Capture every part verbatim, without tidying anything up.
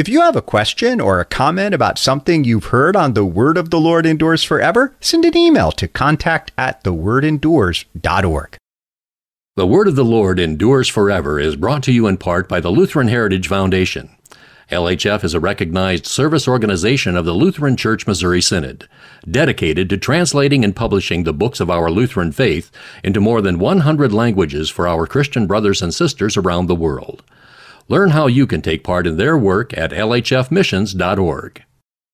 If you have a question or a comment about something you've heard on The Word of the Lord Endures Forever, send an email to contact at the word endures dot org. The Word of the Lord Endures Forever is brought to you in part by the Lutheran Heritage Foundation. L H F is a recognized service organization of the Lutheran Church Missouri Synod, dedicated to translating and publishing the books of our Lutheran faith into more than one hundred languages for our Christian brothers and sisters around the world. Learn how you can take part in their work at L H F missions dot org.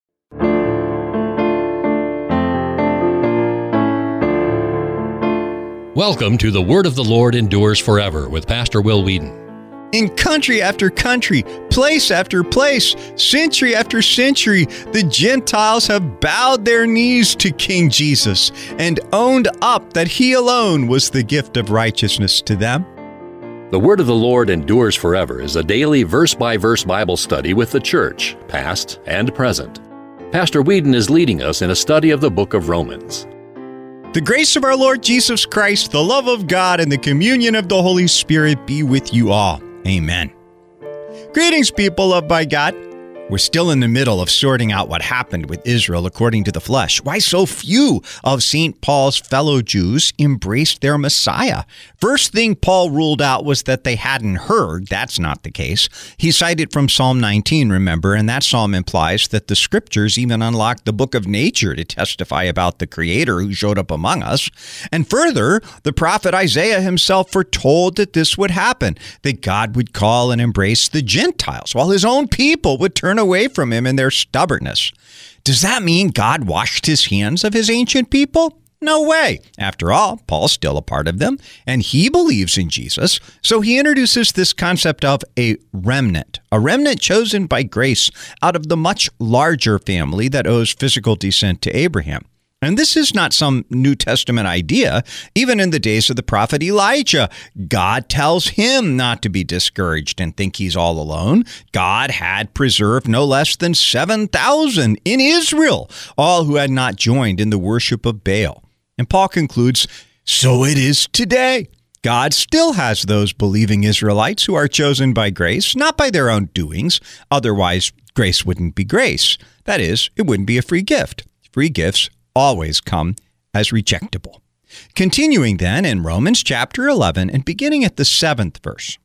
Welcome to The Word of the Lord Endures Forever with Pastor Will Whedon. In country after country, place after place, century after century, the Gentiles have bowed their knees to King Jesus and owned up that he alone was the gift of righteousness to them. The Word of the Lord Endures Forever is a daily verse-by-verse Bible study with the church, past and present. Pastor Whedon is leading us in a study of the book of Romans. The grace of our Lord Jesus Christ, the love of God, and the communion of the Holy Spirit be with you all. Amen. Greetings, people loved by God. We're still in the middle of sorting out what happened with Israel according to the flesh. Why so few of Saint Paul's fellow Jews embraced their Messiah? First thing Paul ruled out was that they hadn't heard. That's not the case. He cited from Psalm nineteen, remember, and that psalm implies that the scriptures even unlocked the book of nature to testify about the Creator who showed up among us. And further, the prophet Isaiah himself foretold that this would happen, that God would call and embrace the Gentiles, while his own people would turn away from him in their stubbornness. Does that mean God washed his hands of his ancient people? No way. After all, Paul's still a part of them, and he believes in Jesus. So he introduces this concept of a remnant, a remnant chosen by grace out of the much larger family that owes physical descent to Abraham. And this is not some New Testament idea. Even in the days of the prophet Elijah, God tells him not to be discouraged and think he's all alone. God had preserved no less than seven thousand in Israel, all who had not joined in the worship of Baal. And Paul concludes, so it is today. God still has those believing Israelites who are chosen by grace, not by their own doings. Otherwise, grace wouldn't be grace. That is, it wouldn't be a free gift. Free gifts always come as rejectable. Continuing then in Romans chapter eleven and beginning at the seventh verse.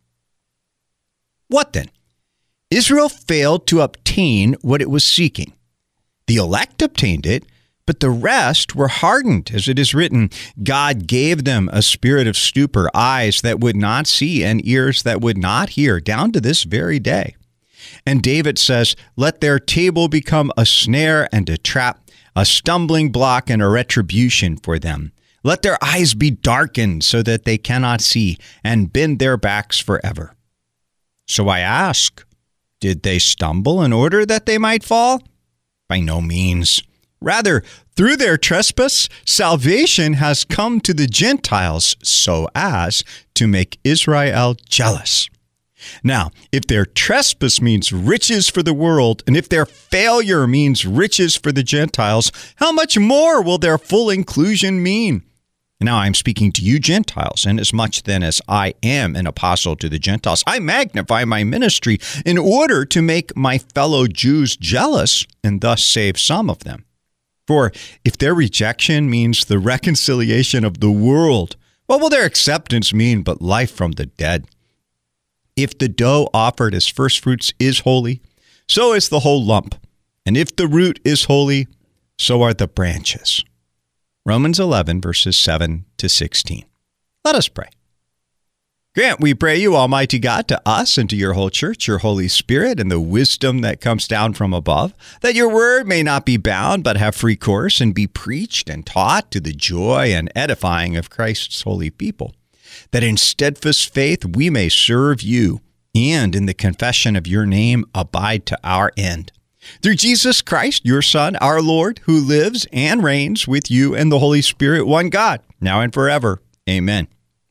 What then? Israel failed to obtain what it was seeking. The elect obtained it, but the rest were hardened, as it is written, God gave them a spirit of stupor, eyes that would not see and ears that would not hear, down to this very day. And David says, let their table become a snare and a trap, a stumbling block and a retribution for them. Let their eyes be darkened so that they cannot see, and bend their backs forever. So I ask, did they stumble in order that they might fall? By no means. Rather, through their trespass, salvation has come to the Gentiles so as to make Israel jealous. Now, if their trespass means riches for the world, and if their failure means riches for the Gentiles, how much more will their full inclusion mean? Now I'm speaking to you Gentiles, and as much then as I am an apostle to the Gentiles, I magnify my ministry in order to make my fellow Jews jealous and thus save some of them. For if their rejection means the reconciliation of the world, what will their acceptance mean but life from the dead? If the dough offered as firstfruits is holy, so is the whole lump. And if the root is holy, so are the branches. Romans eleven, verses seven to sixteen. Let us pray. Grant, we pray you, Almighty God, to us and to your whole church, your Holy Spirit, and the wisdom that comes down from above, that your word may not be bound, but have free course, and be preached and taught to the joy and edifying of Christ's holy people, that in steadfast faith we may serve you, and in the confession of your name abide to our end. Through Jesus Christ, your Son, our Lord, who lives and reigns with you and the Holy Spirit, one God, now and forever. Amen.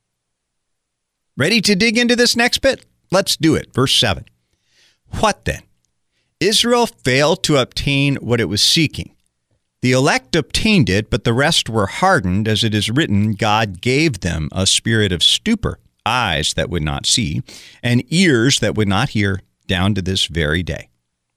Ready to dig into this next bit? Let's do it. Verse seven. What then? Israel failed to obtain what it was seeking. The elect obtained it, but the rest were hardened, as it is written, God gave them a spirit of stupor, eyes that would not see, and ears that would not hear, down to this very day.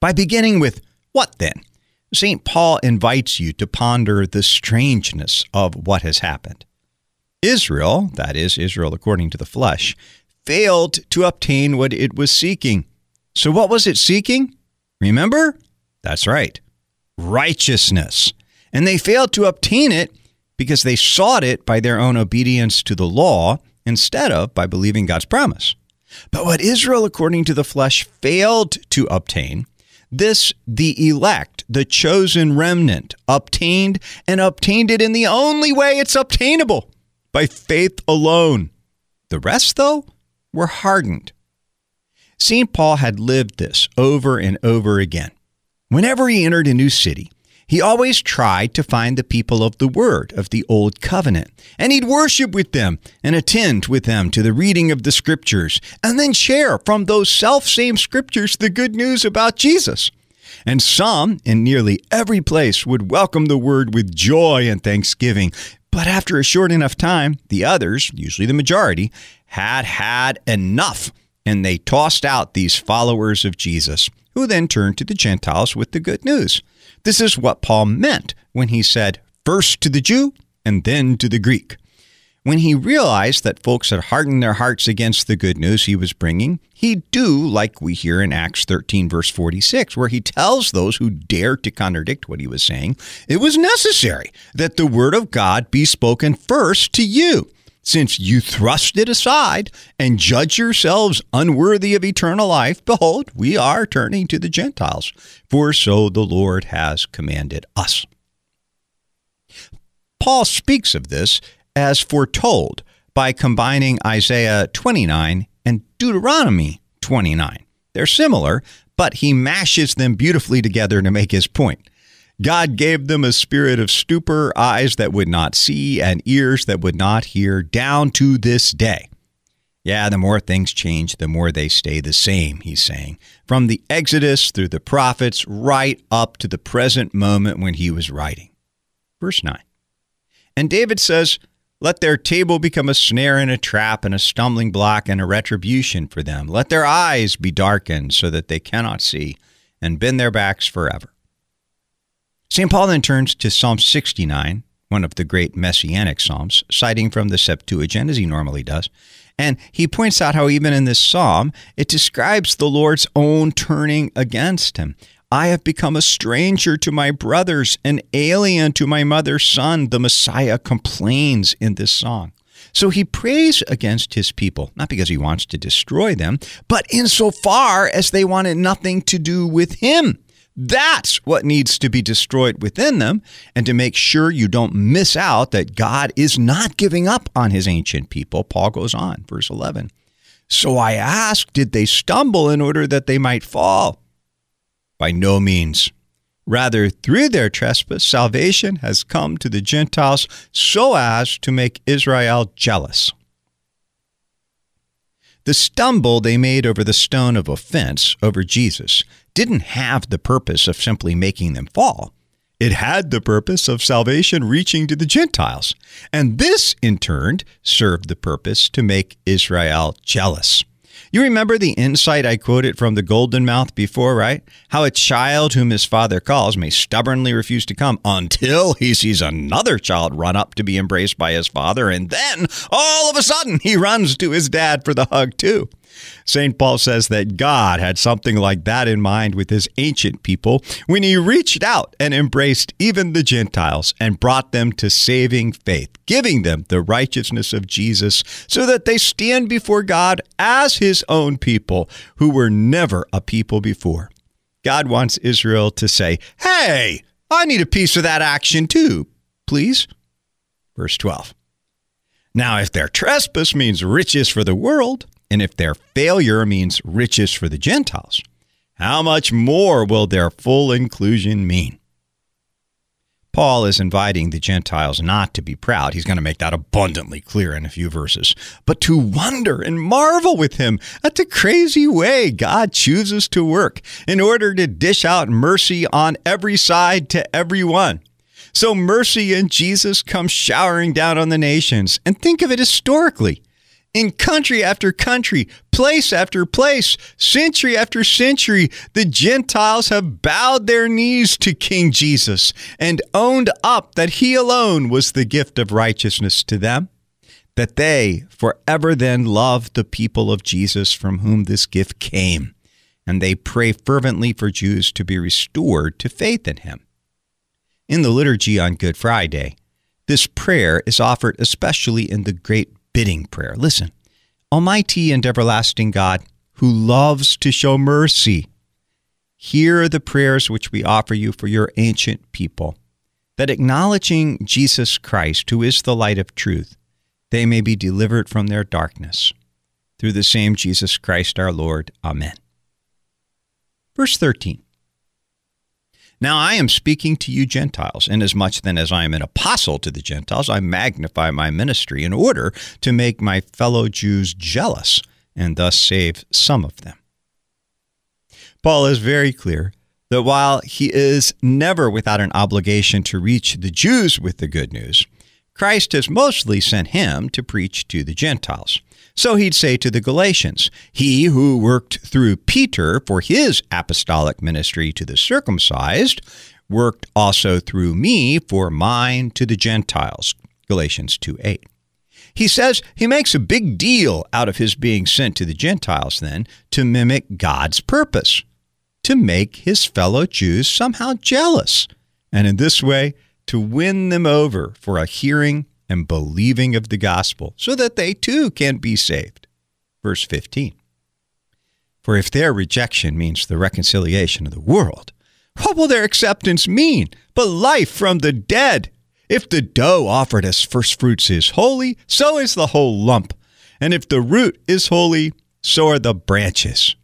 By beginning with, what then? Saint Paul invites you to ponder the strangeness of what has happened. Israel, that is, Israel according to the flesh, failed to obtain what it was seeking. So what was it seeking? Remember? That's right. Righteousness. And they failed to obtain it because they sought it by their own obedience to the law instead of by believing God's promise. But what Israel according to the flesh failed to obtain, this the elect, the chosen remnant, obtained and obtained it in the only way it's obtainable, by faith alone. The rest, though, were hardened. Saint Paul had lived this over and over again. Whenever he entered a new city, he always tried to find the people of the Word of the Old Covenant, and he'd worship with them and attend with them to the reading of the Scriptures, and then share from those self-same Scriptures the good news about Jesus. And some, in nearly every place, would welcome the Word with joy and thanksgiving. But after a short enough time, the others, usually the majority, had had enough, and they tossed out these followers of Jesus, who then turned to the Gentiles with the good news. This is what Paul meant when he said, first to the Jew and then to the Greek. When he realized that folks had hardened their hearts against the good news he was bringing, he'd do like we hear in Acts thirteen, verse forty-six, where he tells those who dared to contradict what he was saying, it was necessary that the word of God be spoken first to you. Since you thrust it aside and judge yourselves unworthy of eternal life, behold, we are turning to the Gentiles, for so the Lord has commanded us. Paul speaks of this as foretold by combining Isaiah twenty-nine and Deuteronomy twenty-nine. They're similar, but he mashes them beautifully together to make his point. God gave them a spirit of stupor, eyes that would not see, and ears that would not hear, down to this day. Yeah, the more things change, the more they stay the same, he's saying. From the Exodus through the prophets, right up to the present moment when he was writing. Verse nine. And David says, let their table become a snare and a trap and a stumbling block and a retribution for them. Let their eyes be darkened so that they cannot see, and bend their backs forever. Saint Paul then turns to Psalm sixty-nine, one of the great messianic psalms, citing from the Septuagint, as he normally does. And he points out how even in this psalm, it describes the Lord's own turning against him. I have become a stranger to my brothers, an alien to my mother's son, the Messiah complains in this song. So he prays against his people, not because he wants to destroy them, but insofar as they wanted nothing to do with him. That's what needs to be destroyed within them, and to make sure you don't miss out that God is not giving up on his ancient people. Paul goes on, verse eleven. So I ask, did they stumble in order that they might fall? By no means. Rather, through their trespass, salvation has come to the Gentiles so as to make Israel jealous. The stumble they made over the stone of offense, over Jesus, didn't have the purpose of simply making them fall. It had the purpose of salvation reaching to the Gentiles. And this, in turn, served the purpose to make Israel jealous. You remember the insight I quoted from the Golden Mouth before, right? How a child whom his father calls may stubbornly refuse to come until he sees another child run up to be embraced by his father, and then, all of a sudden, he runs to his dad for the hug too. Saint Paul says that God had something like that in mind with his ancient people when he reached out and embraced even the Gentiles and brought them to saving faith, giving them the righteousness of Jesus so that they stand before God as his own people who were never a people before. God wants Israel to say, hey, I need a piece of that action too, please. Verse twelve. Now, if their trespass means riches for the world, and if their failure means riches for the Gentiles, how much more will their full inclusion mean? Paul is inviting the Gentiles not to be proud. He's going to make that abundantly clear in a few verses, but to wonder and marvel with him at the crazy way God chooses to work in order to dish out mercy on every side to everyone. So mercy in Jesus comes showering down on the nations. And think of it historically. In country after country, place after place, century after century, the Gentiles have bowed their knees to King Jesus and owned up that he alone was the gift of righteousness to them, that they forever then love the people of Jesus from whom this gift came, and they pray fervently for Jews to be restored to faith in him. In the liturgy on Good Friday, this prayer is offered especially in the great bidding prayer. Listen, Almighty and everlasting God, who loves to show mercy, hear the prayers which we offer you for your ancient people, that acknowledging Jesus Christ, who is the light of truth, they may be delivered from their darkness. Through the same Jesus Christ our Lord. Amen. Verse thirteen. Now I am speaking to you Gentiles, inasmuch then as I am an apostle to the Gentiles, I magnify my ministry in order to make my fellow Jews jealous and thus save some of them. Paul is very clear that while he is never without an obligation to reach the Jews with the good news, Christ has mostly sent him to preach to the Gentiles. So he'd say to the Galatians, he who worked through Peter for his apostolic ministry to the circumcised, worked also through me for mine to the Gentiles. Galatians two eight. He says he makes a big deal out of his being sent to the Gentiles then to mimic God's purpose, to make his fellow Jews somehow jealous, and in this way to win them over for a hearing and believing of the gospel, so that they too can be saved. Verse fifteen. For if their rejection means the reconciliation of the world, what will their acceptance mean but life from the dead? If the dough offered as first fruits is holy, so is the whole lump. And if the root is holy, so are the branches.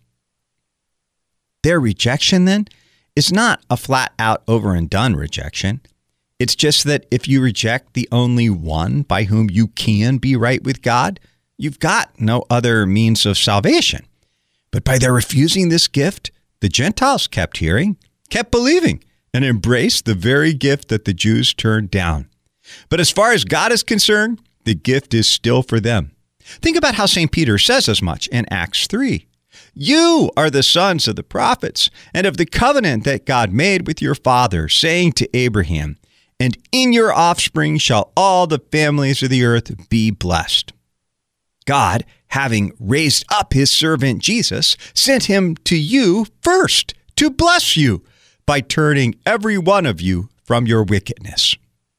Their rejection, then, is not a flat-out over-and-done rejection. It's just that if you reject the only one by whom you can be right with God, you've got no other means of salvation. But by their refusing this gift, the Gentiles kept hearing, kept believing, and embraced the very gift that the Jews turned down. But as far as God is concerned, the gift is still for them. Think about how Saint Peter says as much in Acts three. You are the sons of the prophets and of the covenant that God made with your father, saying to Abraham, and in your offspring shall all the families of the earth be blessed. God, having raised up his servant Jesus, sent him to you first to bless you by turning every one of you from your wickedness.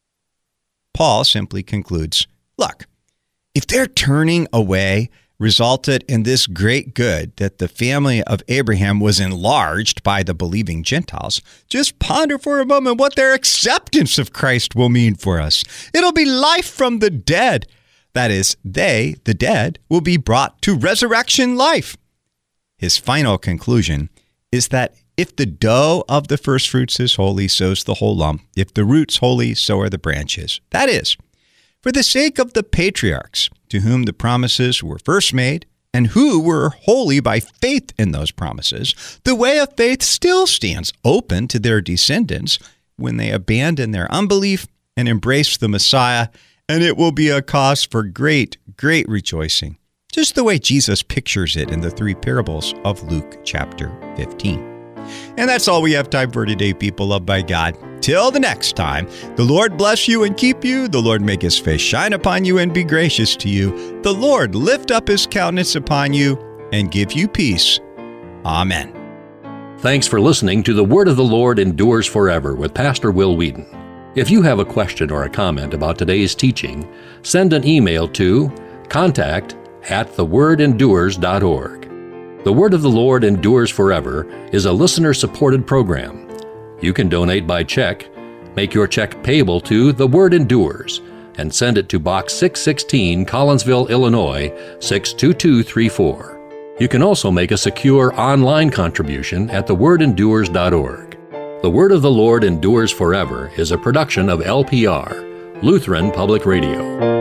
Paul simply concludes, look, if their turning away resulted in this great good that the family of Abraham was enlarged by the believing Gentiles, just ponder for a moment what their acceptance of Christ will mean for us. It'll be life from the dead. That is, they, the dead, will be brought to resurrection life. His final conclusion is that if the dough of the first fruits is holy, so is the whole lump. If the root's holy, so are the branches. That is, for the sake of the patriarchs, to whom the promises were first made, and who were holy by faith in those promises, the way of faith still stands open to their descendants when they abandon their unbelief and embrace the Messiah, and it will be a cause for great, great rejoicing, just the way Jesus pictures it in the three parables of Luke chapter fifteen. And that's all we have time for today, people loved by God. Till the next time, the Lord bless you and keep you. The Lord make his face shine upon you and be gracious to you. The Lord lift up his countenance upon you and give you peace. Amen. Thanks for listening to The Word of the Lord Endures Forever with Pastor Will Wheaton. If you have a question or a comment about today's teaching, send an email to contact at the word endures dot org. The Word of the Lord Endures Forever is a listener-supported program. You can donate by check, make your check payable to The Word Endures, and send it to Box six sixteen, Collinsville, Illinois, six two two three four. You can also make a secure online contribution at the word endures dot org. The Word of the Lord Endures Forever is a production of L P R, Lutheran Public Radio.